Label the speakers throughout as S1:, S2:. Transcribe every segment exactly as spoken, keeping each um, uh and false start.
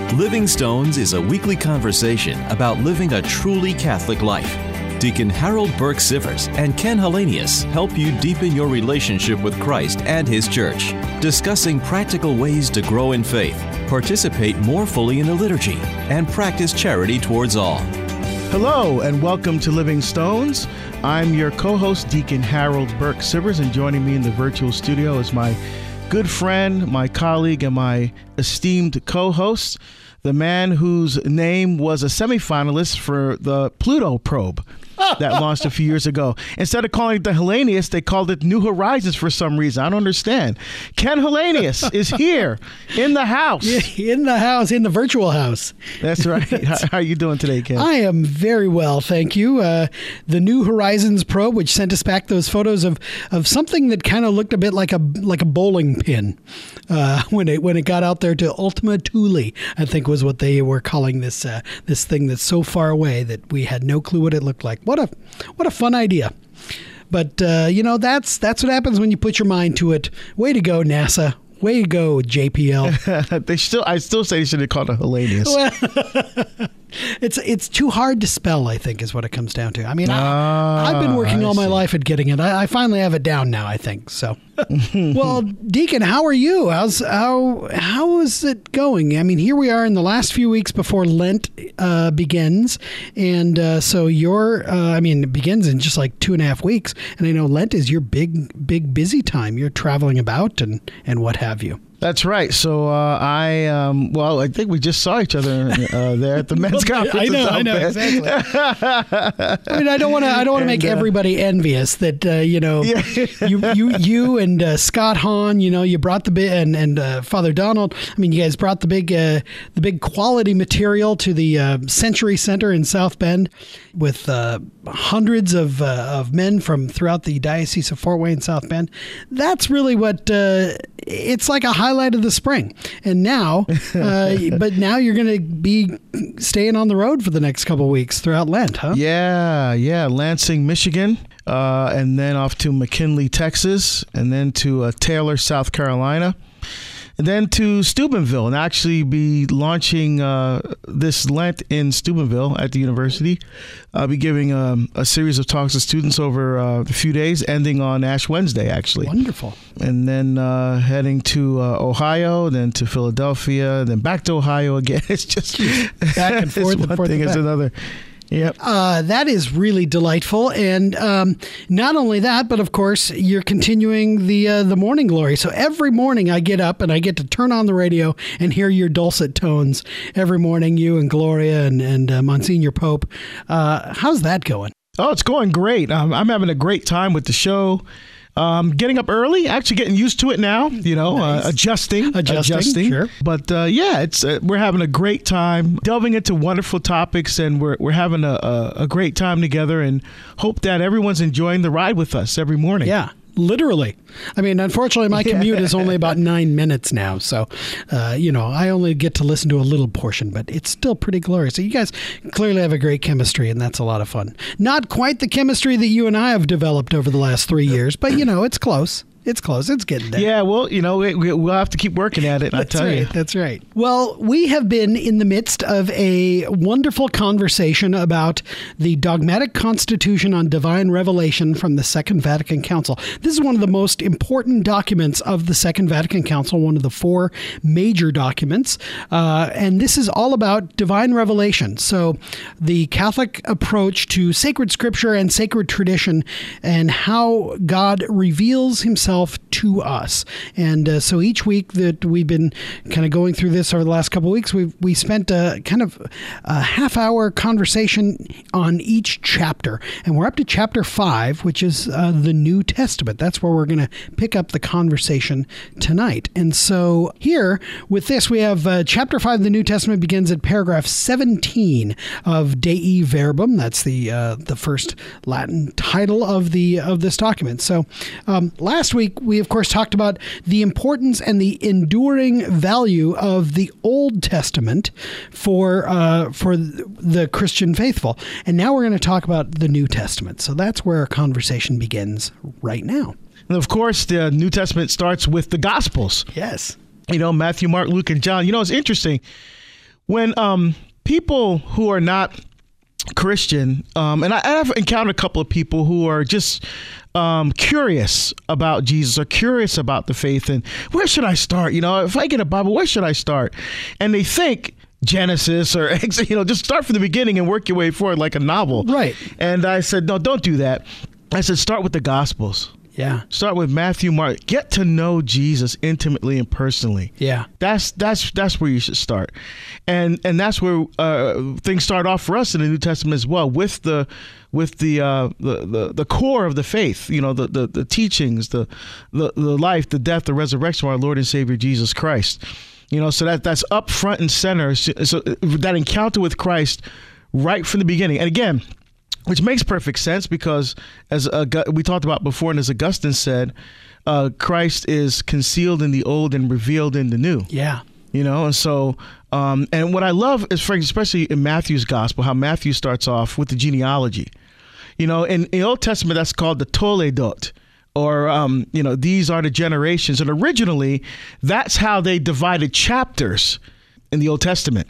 S1: Living Stones is a weekly conversation about living a truly Catholic life. Deacon Harold Burke Sivers and Ken Hallenius help you deepen your relationship with Christ and His Church, discussing practical ways to grow in faith, participate more fully in the liturgy, and practice charity towards all.
S2: Hello, and welcome to Living Stones. I'm your co-host, Deacon Harold Burke Sivers, and joining me in the virtual studio is my good friend, my colleague, and my esteemed co-host, the man whose name was a semifinalist for the Pluto probe that launched a few years ago. Instead of calling it the Hallenius, they called it New Horizons for some reason. I don't understand. Ken Hallenius is here in the house.
S3: In the house, in the virtual house.
S2: That's right. How, how are you doing today, Ken?
S3: I am very well, thank you. Uh, the New Horizons probe, which sent us back those photos of, of something that kind of looked a bit like a like a bowling pin uh, when it when it got out there to Ultima Thule, I think was what they were calling this uh, this thing that's so far away that we had no clue what it looked like. What a what a fun idea. But, uh, you know, that's that's what happens when you put your mind to it. Way to go, NASA. Way to go, J P L.
S2: they still, I still say they should have called it Hallenius.
S3: Well, it's it's too hard to spell, I think, is what it comes down to. I mean,
S2: ah,
S3: I, I've been working
S2: I
S3: all my
S2: see.
S3: life at getting it. I, I finally have it down now, I think. So, well, Deacon, how are you? How's how how is it going? I mean, here we are in the last few weeks before Lent uh, begins, and uh, so your uh, I mean, it begins in just like two and a half weeks, and I know Lent is your big big busy time. You're traveling about and and what have you.
S2: That's right. So uh, I, um, well, I think we just saw each other uh, there at the men's conference.
S3: I know, I know,
S2: Bend.
S3: exactly. I mean, I don't want to, I don't want to make
S2: uh,
S3: everybody envious that uh, you know,
S2: Yeah.
S3: you, you, you and uh, Scott Hahn, you know, you brought the big and and uh, Father Donald. I mean, you guys brought the big, uh, the big quality material to the uh, Century Center in South Bend with uh, hundreds of uh, of men from throughout the Diocese of Fort Wayne, South Bend. That's really what uh, it's like a highlight of the spring. And now, uh, but now you're going to be staying on the road for the next couple of weeks throughout Lent, huh?
S2: Yeah, yeah. Lansing, Michigan, uh, and then off to McKinley, Texas, and then to uh, Taylor, South Carolina, and then to Steubenville, and actually be launching uh, this Lent in Steubenville at the university. I'll be giving um, a series of talks to students over uh, a few days, ending on Ash Wednesday, actually.
S3: Wonderful.
S2: And then uh, heading to uh, Ohio, then to Philadelphia, then back to Ohio again. It's just
S3: Back and forth
S2: it's
S3: and
S2: one
S3: forth
S2: thing
S3: and
S2: is
S3: back.
S2: another. Yep.
S3: Uh, that is really delightful, and um, not only that, but of course you're continuing the uh, the morning glory. So every morning I get up and I get to turn on the radio and hear your dulcet tones every morning. You and Gloria and and uh, Monsignor Pope. Uh, how's that going?
S2: Oh, it's going great. Um, I'm having a great time with the show. Um, getting up early, actually getting used to it now, you know,
S3: Nice.
S2: uh, adjusting,
S3: Adjusting, sure.
S2: But uh, yeah, it's uh, we're having a great time delving into wonderful topics, and we're we're having a, a, a great time together, and hope that everyone's enjoying the ride with us every morning.
S3: Yeah. Literally. I mean, unfortunately, my commute is only about nine minutes now. So, uh, you know, I only get to listen to a little portion, but it's still pretty glorious. So you guys clearly have a great chemistry, and that's a lot of fun. Not quite the chemistry that you and I have developed over the last three years, but, you know, it's close. It's close. It's getting there.
S2: Yeah, well, you know, we, we- we'll have to keep working at it, I
S3: That's
S2: tell
S3: right.
S2: you.
S3: That's right. Well, we have been in the midst of a wonderful conversation about the dogmatic constitution on divine revelation from the Second Vatican Council. This is one of the most important documents of the Second Vatican Council, one of the four major documents. Uh, and this is all about divine revelation. So the Catholic approach to sacred scripture and sacred tradition and how God reveals himself to us. And uh, so each week that we've been kind of going through this over the last couple of weeks, we've we spent a kind of a half hour conversation on each chapter. And we're up to chapter five, which is uh, the New Testament. That's where we're going to pick up the conversation tonight. And so here with this, we have uh, chapter five of the New Testament begins at paragraph seventeen of Dei Verbum. That's the uh, the first Latin title of the of this document. So um, last week, we of course talked about the importance and the enduring value of the Old Testament for uh, for the Christian faithful. And now we're going to talk about the New Testament. So that's where our conversation begins right now.
S2: And of course, the New Testament starts with the Gospels.
S3: Yes.
S2: You know, Matthew, Mark, Luke, and John. You know, it's interesting. when um, people who are not Christian, um, and I, I've encountered a couple of people who are just um, curious about Jesus or curious about the faith, and where should I start? You know, if I get a Bible, where should I start? And they think Genesis or, you know, just start from the beginning and work your way forward like a novel.
S3: Right.
S2: And I said, no, don't do that. I said, start with the Gospels.
S3: Yeah.
S2: Start with Matthew, Mark. Get to know Jesus intimately and personally.
S3: Yeah.
S2: That's that's that's where you should start, and and that's where uh, things start off for us in the New Testament as well, with the with the uh, the, the the core of the faith. You know, the the, the teachings, the, the the life, the death, the resurrection of our Lord and Savior Jesus Christ. You know, so that that's up front and center. So, so that encounter with Christ right from the beginning, and again, which makes perfect sense because, as uh, we talked about before, and as Augustine said, uh, Christ is concealed in the old and revealed in the new.
S3: Yeah.
S2: You know, and so, um, and what I love is, for especially in Matthew's gospel, how Matthew starts off with the genealogy. You know, in, in the Old Testament, that's called the Toledot, or, um, you know, these are the generations. And originally, that's how they divided chapters in the Old Testament.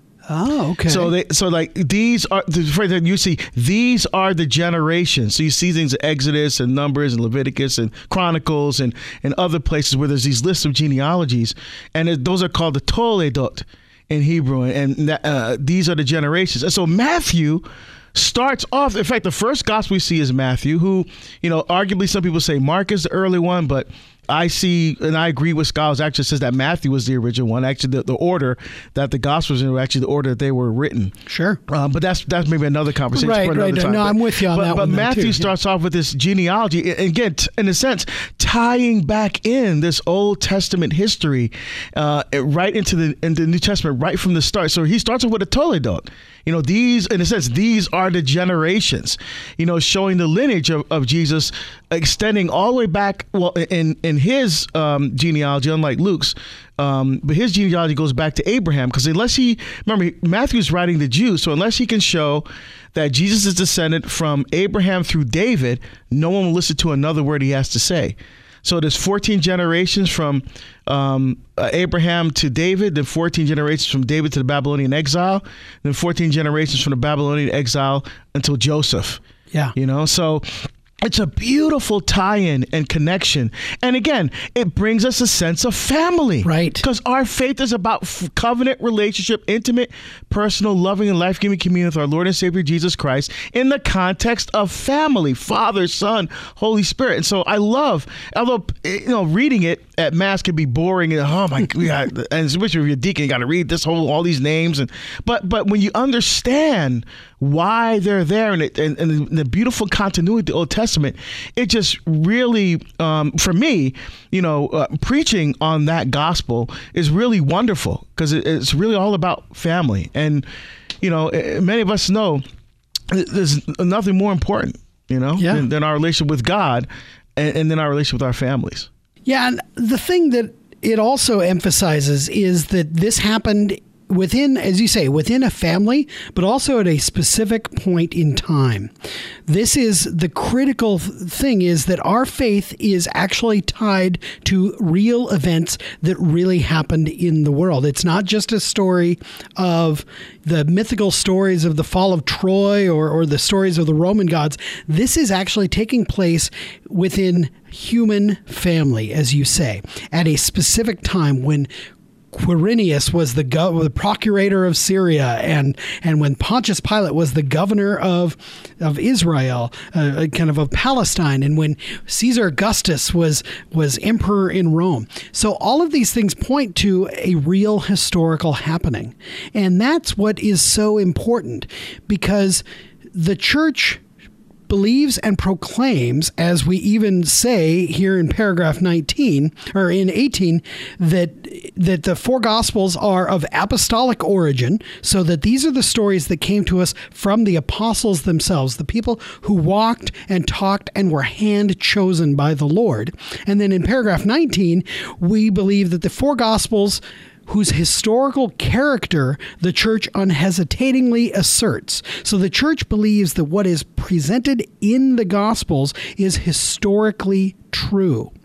S3: Oh, okay.
S2: So they, so like these are the phrase that you see. These are the generations. So you see things in Exodus and Numbers and Leviticus and Chronicles and, and other places where there's these lists of genealogies, and it, those are called the Toledot in Hebrew, and that, uh, these are the generations. And so Matthew starts off. In fact, the first gospel we see is Matthew, who, you know, arguably some people say Mark is the early one, but I see, and I agree with scholars, actually says that Matthew was the original one. Actually, the, the order that the Gospels in were actually the order that they were written.
S3: Sure.
S2: Um, but that's that's maybe another conversation
S3: right,
S2: for another
S3: right.
S2: time.
S3: No,
S2: but,
S3: I'm with you on
S2: but,
S3: that
S2: but
S3: one.
S2: But Matthew
S3: too.
S2: starts yeah. off with this genealogy, and again, t- in a sense, tying back in this Old Testament history uh, right into the, into the New Testament right from the start. So he starts off with a Toledot. You know, these, in a sense, these are the generations, you know, showing the lineage of, of Jesus extending all the way back, well, in, in his um, genealogy, unlike Luke's, um, but his genealogy goes back to Abraham, because unless he, remember, Matthew's writing the Jews, so unless he can show that Jesus is descended from Abraham through David, no one will listen to another word he has to say. So there's fourteen generations from um, uh, Abraham to David, then fourteen generations from David to the Babylonian exile, then fourteen generations from the Babylonian exile until Joseph.
S3: Yeah.
S2: You know, so it's a beautiful tie-in and connection. And again, it brings us a sense of family.
S3: Right. Because
S2: our faith is about f- covenant relationship, intimate, personal, loving, and life-giving communion with our Lord and Savior Jesus Christ in the context of family, Father, Son, Holy Spirit. And so I love, although, you know, reading it at Mass can be boring, and oh my God, and especially if you're a deacon, you got to read this whole, all these names. And but but when you understand why they're there, and, it, and, and the beautiful continuity of the Old Testament, it just really, um, for me, you know, uh, preaching on that gospel is really wonderful, because it, it's really all about family. And, you know, many of us know there's nothing more important, you know,
S3: yeah.
S2: than, than our relationship with God, and, and then our relationship with our families.
S3: Yeah, and the thing that it also emphasizes is that this happened within, as you say, within a family, but also at a specific point in time. This is the critical thing, is that our faith is actually tied to real events that really happened in the world. It's not just a story of the mythical stories of the fall of Troy or, or the stories of the Roman gods. This is actually taking place within human family, as you say, at a specific time when Quirinius was the, go- the procurator of Syria, and and when Pontius Pilate was the governor of of Israel, uh, kind of of Palestine, and when Caesar Augustus was was emperor in Rome. So all of these things point to a real historical happening, and that's what is so important, because the church believes and proclaims, as we even say here in paragraph nineteen or in eighteen, that that the four gospels are of apostolic origin, so that these are the stories that came to us from the apostles themselves, the people who walked and talked and were hand chosen by the Lord. And then in paragraph nineteen, we believe that the four gospels, whose historical character the church unhesitatingly asserts. So the church believes that what is presented in the Gospels is historically true.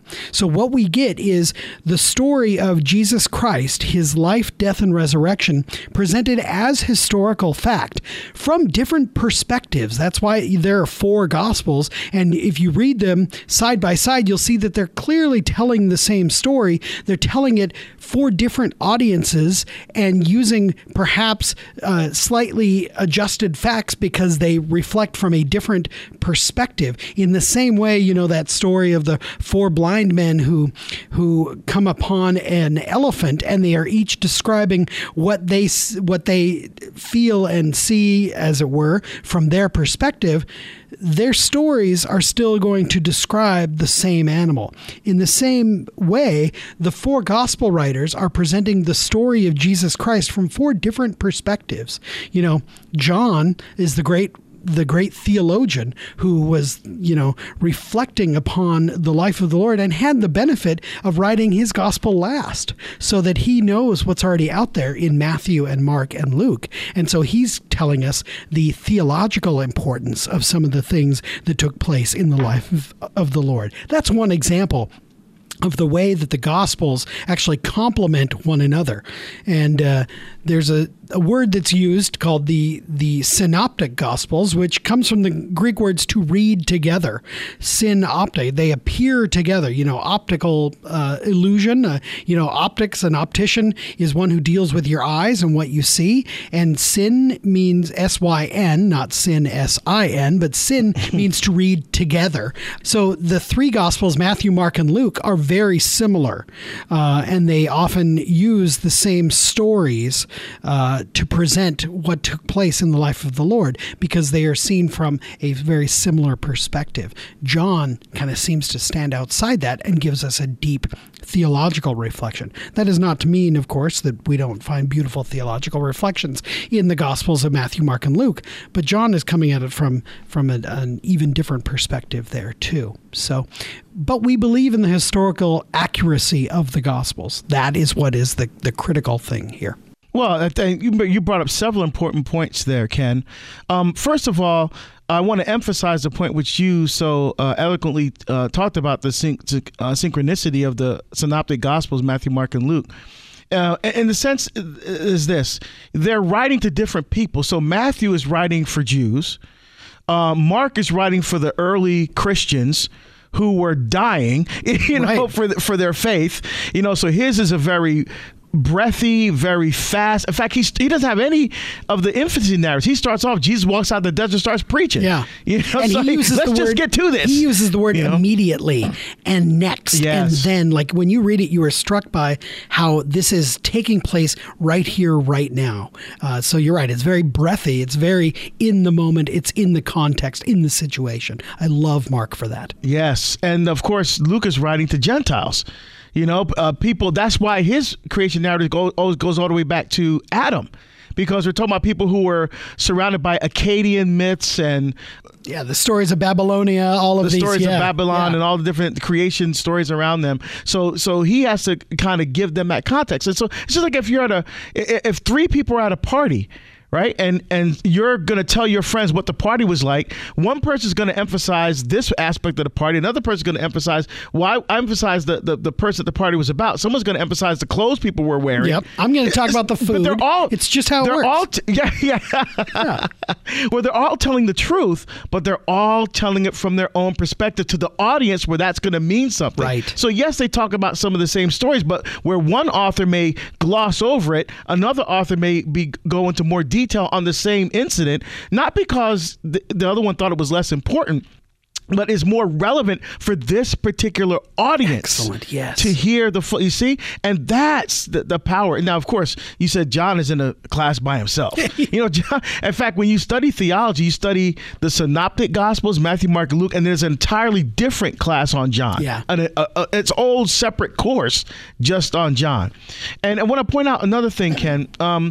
S3: So what we get is the story of Jesus Christ, his life, death, and resurrection, presented as historical fact from different perspectives. That's why there are four Gospels, and if you read them side by side, you'll see that they're clearly telling the same story. They're telling it for different audiences and using perhaps uh, slightly adjusted facts because they reflect from a different perspective. In the same way, you know, that story of the four blind men who who come upon an elephant, and they are each describing what they what they feel and see, as it were, from their perspective. Their stories are still going to describe the same animal. In the same way, the four gospel writers are presenting the story of Jesus Christ from four different perspectives. You know, John is the great the great theologian who was, you know, reflecting upon the life of the Lord and had the benefit of writing his gospel last so that he knows what's already out there in Matthew and Mark and Luke. And so he's telling us the theological importance of some of the things that took place in the life of, of the Lord. That's one example of the way that the Gospels actually complement one another. And uh, there's a, a word that's used called the the synoptic Gospels, which comes from the Greek words to read together. Synopte, they appear together. You know, optical uh, illusion. Uh, you know, optics, an optician is one who deals with your eyes and what you see. And syn means S Y N, not sin, S I N, but syn means to read together. So the three Gospels, Matthew, Mark, and Luke, are very similar, uh, and they often use the same stories uh, to present what took place in the life of the Lord because they are seen from a very similar perspective. John kind of seems to stand outside that and gives us a deep theological reflection. That is not to mean, of course, that we don't find beautiful theological reflections in the Gospels of Matthew, Mark, and Luke, but John is coming at it from, from an, an even different perspective there, too. So, but we believe in the historical accuracy of the Gospels. That is what is the, the critical thing here.
S2: Well, I think you you brought up several important points there, Ken. Um, first of all, I want to emphasize the point which you so uh, eloquently uh, talked about, the syn- uh, synchronicity of the synoptic Gospels, Matthew, Mark, and Luke. Uh, in the sense is this, they're writing to different people. So Matthew is writing for Jews. Uh, Mark is writing for the early Christians who were dying, you know, right. for the, for their faith. You know, so his is a very breathy, very fast. In fact, he's, he doesn't have any of the infancy narratives. He starts off, Jesus walks out the desert, starts preaching.
S3: Yeah.
S2: You know,
S3: and
S2: so
S3: he uses
S2: let's
S3: the
S2: just
S3: word,
S2: get to this.
S3: He uses the word
S2: you know?
S3: immediately and next.
S2: Yes.
S3: And then, like, when you read it, you are struck by how this is taking place right here, right now. Uh, so you're right. It's very breathy. It's very in the moment. It's in the context, in the situation. I love Mark for that.
S2: Yes. And of course, Luke is writing to Gentiles. You know, uh, people, that's why his creation narrative go, always goes all the way back to Adam, because we're talking about people who were surrounded by Akkadian myths and
S3: yeah, the stories of Babylonia, all of
S2: the
S3: these.
S2: stories
S3: yeah,
S2: of Babylon
S3: yeah.
S2: and all the different creation stories around them. So so he has to kind of give them that context. And so it's just like if you're at a, if three people are at a party, right? And and you're going to tell your friends what the party was like. One person's going to emphasize this aspect of the party. Another person's going to emphasize, well, I emphasize the, the, the person that the party was about. Someone's going to emphasize the clothes people were wearing.
S3: Yep. I'm going to talk about the food.
S2: But they're all,
S3: it's just how it
S2: they're
S3: works.
S2: All t- yeah, yeah. yeah. Well, they're all telling the truth, but they're all telling it from their own perspective to the audience where that's going to mean something.
S3: Right.
S2: So, yes, they talk about some of the same stories, but where one author may gloss over it, another author may be go into more detail detail on the same incident, not because the, the other one thought it was less important, but is more relevant for this particular audience.
S3: Excellent, yes.
S2: To hear the full, you see? And that's the, the power. Now, of course, you said John is in a class by himself. You know, John, in fact, when you study theology, you study the synoptic Gospels, Matthew, Mark, and Luke, and there's an entirely different class on John.
S3: Yeah.
S2: And a, a, a, its old separate course just on John. And I want to point out another thing, Ken. Um,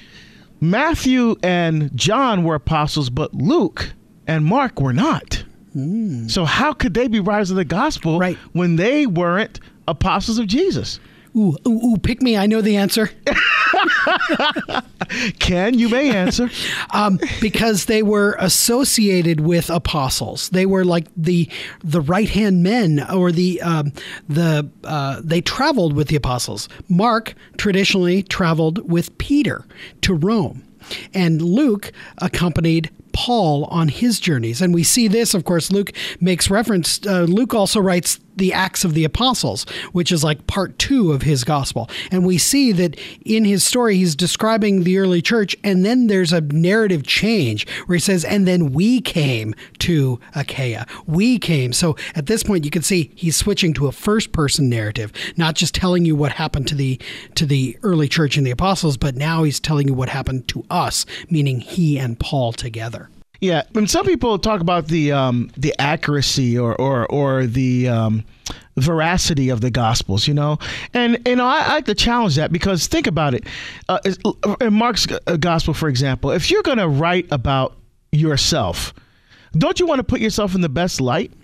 S2: Matthew and John were apostles, but Luke and Mark were not. Mm. So how could they be writers of the gospel
S3: right.
S2: when they weren't apostles of Jesus?
S3: Ooh, ooh, ooh, pick me. I know the answer.
S2: Ken, you may answer.
S3: um, because they were associated with apostles. They were like the the right hand men, or the um, the uh, they traveled with the apostles. Mark traditionally traveled with Peter to Rome, and Luke accompanied Paul on his journeys. And we see this, of course, Luke makes reference. Uh, Luke also writes the Acts of the Apostles, which is like part two of his gospel. And we see that in his story, he's describing the early church. And then there's a narrative change where he says, and then we came to Achaia. We came. So at this point, you can see he's switching to a first person narrative, not just telling you what happened to the to the early church and the apostles, but now he's telling you what happened to us, meaning he and Paul together.
S2: Yeah, and some people talk about the um, the accuracy or or or the um, veracity of the Gospels, you know, and you know I, I like to challenge that, because think about it. Uh, in Mark's Gospel, for example, if you're going to write about yourself, don't you want to put yourself in the best light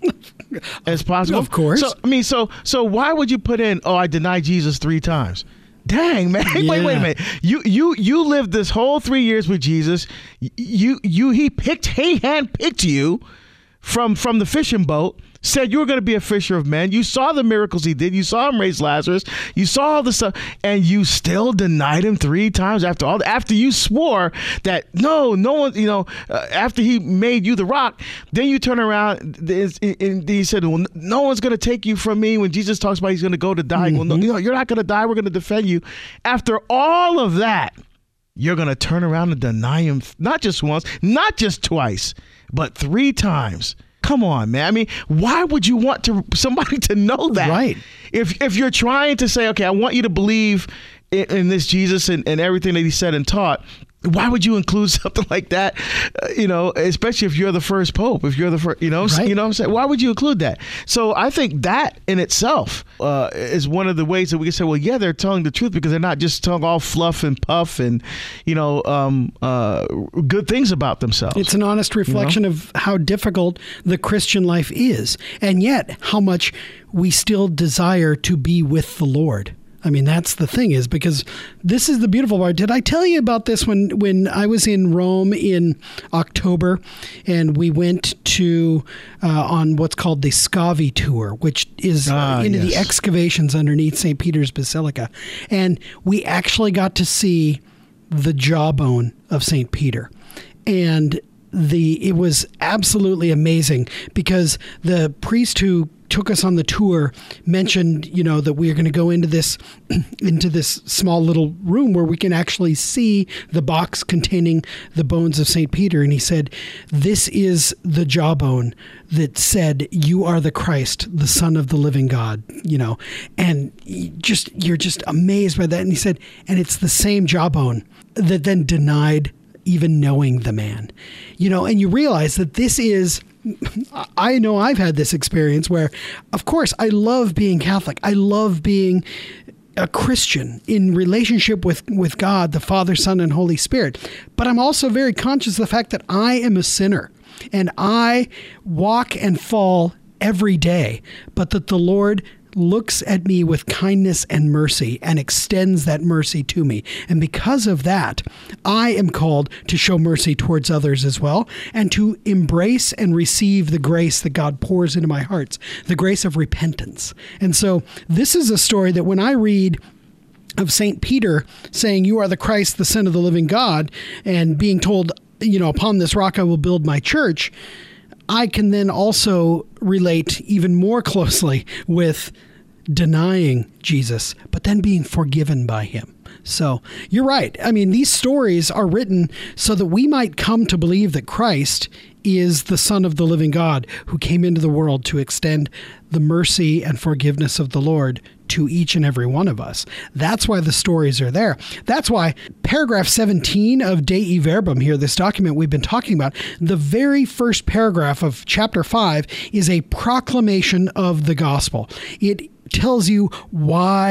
S2: as possible?
S3: Of course.
S2: So I mean, so so why would you put in, oh, I denied Jesus three times? Dang, man.
S3: Yeah.
S2: Wait, wait a minute. You you you lived this whole three years with Jesus. You you he picked he handpicked you from from the fishing boat, said you were going to be a fisher of men. You saw the miracles he did. You saw him raise Lazarus. You saw all the stuff, and you still denied him three times after all. After you swore that no, no one, you know, uh, after he made you the rock, then you turn around and he said, well, no one's going to take you from me. When Jesus talks about he's going to go to die, mm-hmm. well, no, you know, you're not going to die. We're going to defend you. After all of that, you're going to turn around and deny him, not just once, not just twice, but three times. Come on, man. I mean, why would you want to somebody to know that?
S3: Right.
S2: If if you're trying to say, okay, I want you to believe in, in this Jesus and, and everything that he said and taught, why would you include something like that? Uh, you know, especially if you're the first pope, if you're the first, you know,
S3: right.
S2: you know what I'm saying? Why would you include that? So I think that in itself uh, is one of the ways that we can say, well, yeah, they're telling the truth, because they're not just telling all fluff and puff and, you know, um, uh, good things about themselves.
S3: It's an honest reflection you know? of how difficult the Christian life is, and yet how much we still desire to be with the Lord. I mean, that's the thing, is because this is the beautiful part. Did I tell you about this when, when I was in Rome in October, and we went to uh, on what's called the Scavi tour, which is
S2: ah,
S3: into
S2: yes.
S3: the excavations underneath Saint Peter's Basilica. And we actually got to see the jawbone of Saint Peter. And the it was absolutely amazing, because the priest who took us on the tour mentioned, you know, that we are going to go into this into this small little room where we can actually see the box containing the bones of Saint Peter. And he said, this is the jawbone that said, you are the Christ, the Son of the living God, you know, and just you're just amazed by that. And he said, and it's the same jawbone that then denied even knowing the man, you know, and you realize that this is, I know I've had this experience where, of course, I love being Catholic. I love being a Christian in relationship with, with God, the Father, Son, and Holy Spirit. But I'm also very conscious of the fact that I am a sinner, and I walk and fall every day, but that the Lord looks at me with kindness and mercy and extends that mercy to me. And because of that, I am called to show mercy towards others as well, and to embrace and receive the grace that God pours into my hearts, the grace of repentance. And so this is a story that when I read of Saint Peter saying, you are the Christ, the Son of the living God, and being told, you know, upon this rock I will build my church, I can then also relate even more closely with denying Jesus, but then being forgiven by him. So you're right. I mean, these stories are written so that we might come to believe that Christ is the Son of the living God who came into the world to extend the mercy and forgiveness of the Lord to each and every one of us. That's why the stories are there. That's why paragraph seventeen of Dei Verbum here, this document we've been talking about, the very first paragraph of chapter five is a proclamation of the gospel. It tells you why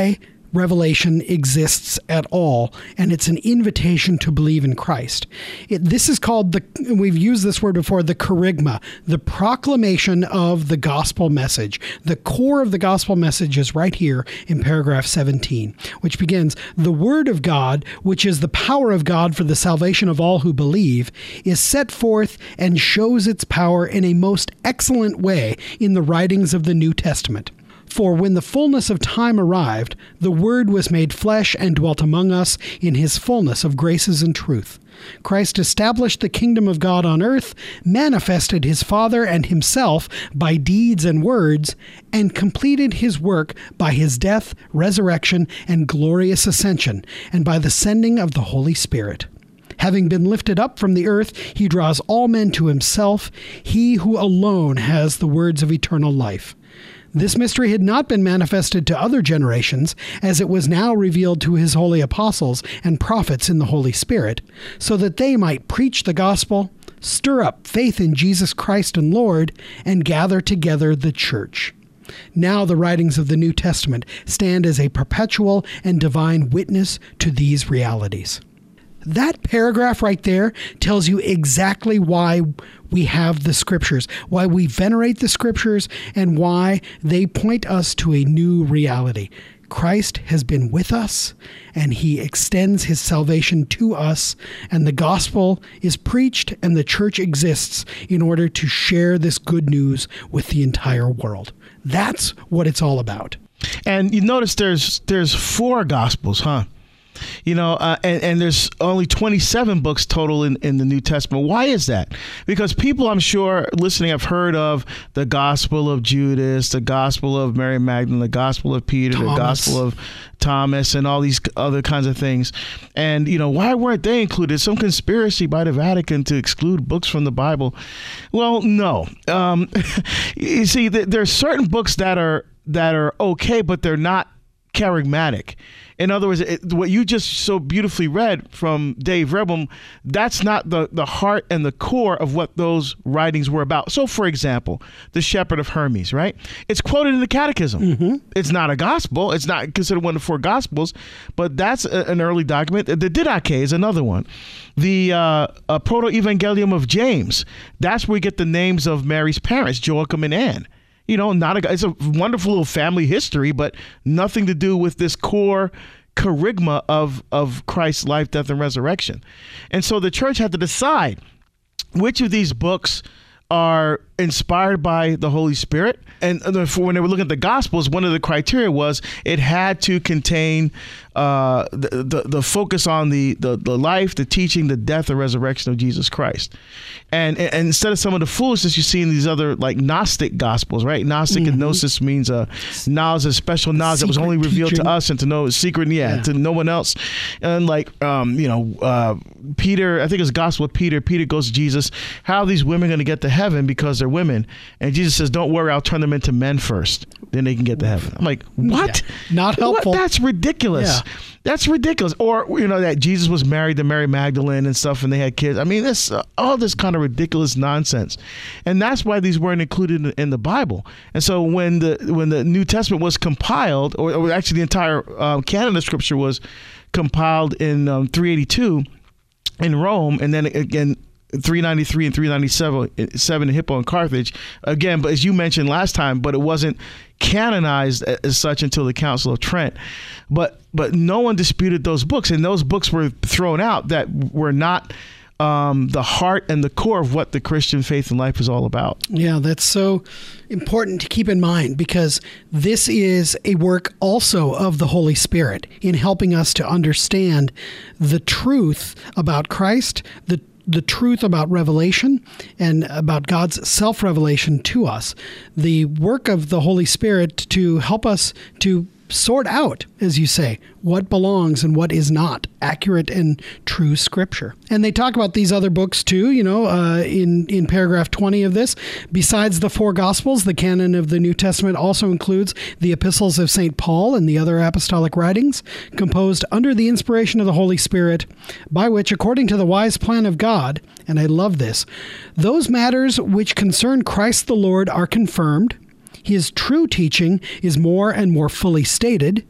S3: revelation exists at all, and it's an invitation to believe in Christ. It, this is called, the we've used this word before, the kerygma, the proclamation of the gospel message. The core of the gospel message is right here in paragraph seventeen, which begins, "The word of God, which is the power of God for the salvation of all who believe, is set forth and shows its power in a most excellent way in the writings of the New Testament. For when the fullness of time arrived, the Word was made flesh and dwelt among us in his fullness of graces and truth. Christ established the kingdom of God on earth, manifested his Father and himself by deeds and words, and completed his work by his death, resurrection, and glorious ascension, and by the sending of the Holy Spirit. Having been lifted up from the earth, he draws all men to himself, he who alone has the words of eternal life. This mystery had not been manifested to other generations, as it was now revealed to his holy apostles and prophets in the Holy Spirit, so that they might preach the gospel, stir up faith in Jesus Christ and Lord, and gather together the church. Now the writings of the New Testament stand as a perpetual and divine witness to these realities." That paragraph right there tells you exactly why we have the scriptures, why we venerate the scriptures, and why they point us to a new reality. Christ has been with us, and he extends his salvation to us, and the gospel is preached, and the church exists in order to share this good news with the entire world. That's what it's all about.
S2: And you notice there's there's four gospels, huh? You know, uh, and, and there's only twenty-seven books total in, in the New Testament. Why is that? Because people, I'm sure, listening have heard of the Gospel of Judas, the Gospel of Mary Magdalene, the Gospel of Peter, Thomas. the Gospel of Thomas, and all these other kinds of things. And, you know, why weren't they included? Some conspiracy by the Vatican to exclude books from the Bible. Well, no. Um, you see, th- there are certain books that are that are okay, but they're not charismatic. In other words, it, what you just so beautifully read from Dave Rebham, that's not the, the heart and the core of what those writings were about. So, for example, the Shepherd of Hermes, right? It's quoted in the Catechism. Mm-hmm. It's not a gospel. It's not considered one of the four gospels, but that's a, an early document. The Didache is another one. The uh, uh, Proto-Evangelium of James, that's where we get the names of Mary's parents, Joachim and Anne. You know, not a, it's a wonderful little family history, but nothing to do with this core kerygma of, of Christ's life, death, and resurrection. And so the church had to decide which of these books are inspired by the Holy Spirit. And when they were looking at the Gospels, one of the criteria was it had to contain uh, the, the the focus on the, the the life, the teaching, the death, and resurrection of Jesus Christ. And, and instead of some of the foolishness you see in these other like Gnostic Gospels, right? Gnostic mm-hmm. and gnosis means uh, knowledge, a special knowledge secret that was only revealed teaching. to us and to know secret, yeah, yeah, to no one else. And like, um, you know, uh, Peter, I think it's Gospel of Peter. Peter goes to Jesus, how are these women going to get to heaven because they're women? And Jesus says, don't worry, I'll turn them into men first. Then they can get to heaven. I'm like, what?
S3: Yeah, not helpful.
S2: What? That's ridiculous. Yeah. That's ridiculous. Or, you know, that Jesus was married to Mary Magdalene and stuff and they had kids. I mean, this uh, all this kind of ridiculous nonsense. And that's why these weren't included in, in the Bible. And so when the when the New Testament was compiled, or, or actually the entire um, canon of Scripture was compiled in um, three eighty-two in Rome, and then again three ninety-three and three ninety-seven seven in Hippo and Carthage again, but as you mentioned last time, but it wasn't canonized as such until the Council of Trent. But but no one disputed those books, and those books were thrown out that were not um, the heart and the core of what the Christian faith and life is all about.
S3: Yeah, that's so important to keep in mind, because this is a work also of the Holy Spirit in helping us to understand the truth about Christ, the the truth about revelation and about God's self-revelation to us. The work of the Holy Spirit to help us to sort out, as you say, what belongs and what is not accurate and true Scripture. And they talk about these other books too, you know, uh, in, in paragraph twenty of this. Besides the four Gospels, the canon of the New Testament also includes the epistles of Saint Paul and the other apostolic writings, composed under the inspiration of the Holy Spirit, by which, according to the wise plan of God, and I love this, those matters which concern Christ the Lord are confirmed, his true teaching is more and more fully stated,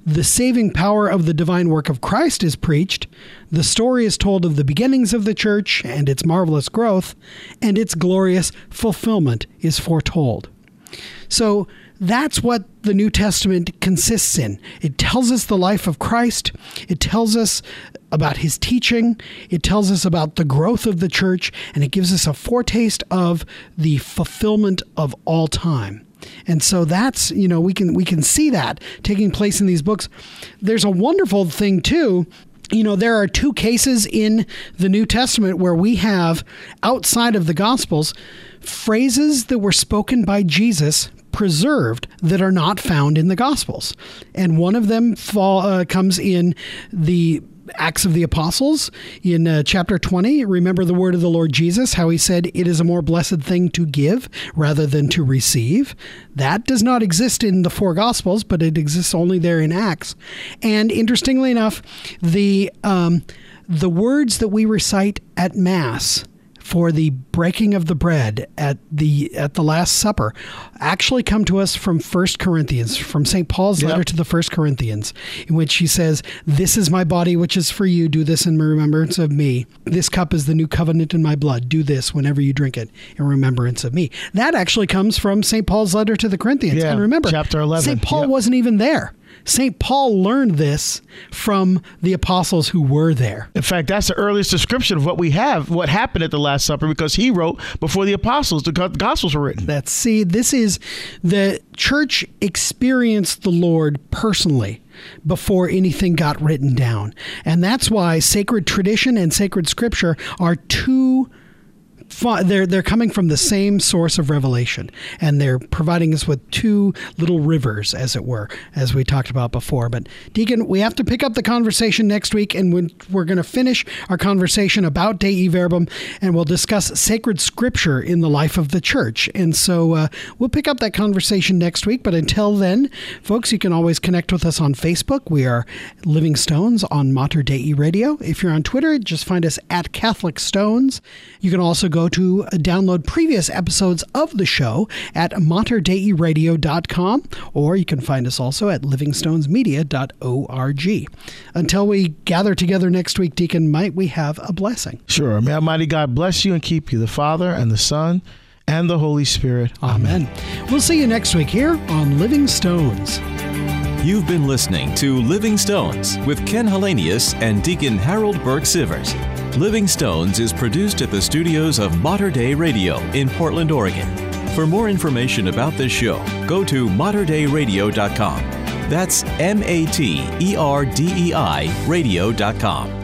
S3: the saving power of the divine work of Christ is preached, the story is told of the beginnings of the church and its marvelous growth, and its glorious fulfillment is foretold. So that's what the New Testament consists in. It tells us the life of Christ. It tells us about his teaching. It tells us about the growth of the church, and it gives us a foretaste of the fulfillment of all time. And so that's, you know, we can we can see that taking place in these books. There's a wonderful thing, too. You know, there are two cases in the New Testament where we have, outside of the Gospels, phrases that were spoken by Jesus preserved that are not found in the Gospels. And one of them fall, uh, comes in the Acts of the Apostles in uh, chapter twenty. Remember the word of the Lord Jesus, how he said, "It is a more blessed thing to give rather than to receive." That does not exist in the four Gospels, but it exists only there in Acts. And interestingly enough, the um, the words that we recite at Mass for the breaking of the bread at the at the Last Supper actually come to us from First Corinthians, from Saint Paul's
S2: Yep.
S3: letter to the First Corinthians, in which he says, "This is my body, which is for you. Do this in remembrance of me. This cup is the new covenant in my blood. Do this whenever you drink it in remembrance of me." That actually comes from Saint Paul's letter to the Corinthians.
S2: Yeah,
S3: and remember,
S2: chapter eleven.
S3: Saint Paul
S2: Yep.
S3: wasn't even there. Saint Paul learned this from the apostles who were there.
S2: In fact, that's the earliest description of what we have, what happened at the Last Supper, because he wrote before the apostles, the go- Gospels were written.
S3: That's, see, this is the church experienced the Lord personally before anything got written down. And that's why sacred tradition and sacred scripture are two They're they're coming from the same source of revelation, and they're providing us with two little rivers, as it were, as we talked about before. But Deacon, we have to pick up the conversation next week, and we're, we're going to finish our conversation about Dei Verbum, and we'll discuss sacred scripture in the life of the church. And so uh, we'll pick up that conversation next week. But until then, folks, you can always connect with us on Facebook. We are Living Stones on Mater Dei Radio. If you're on Twitter, just find us at Catholic Stones. You can also go to download previous episodes of the show at mater dei radio dot com, or you can find us also at living stones media dot org. Until we gather together next week, Deacon, might we have a blessing?
S2: Sure. May Almighty God bless you and keep you, the Father and the Son and the Holy Spirit.
S3: Amen. We'll see you next week here on Living Stones.
S1: You've been listening to Living Stones with Ken Hallenius and Deacon Harold Burke Sivers. Living Stones is produced at the studios of Mater Dei Radio in Portland, Oregon. For more information about this show, go to mater dei radio dot com. That's M A T E R D E I radio dot com.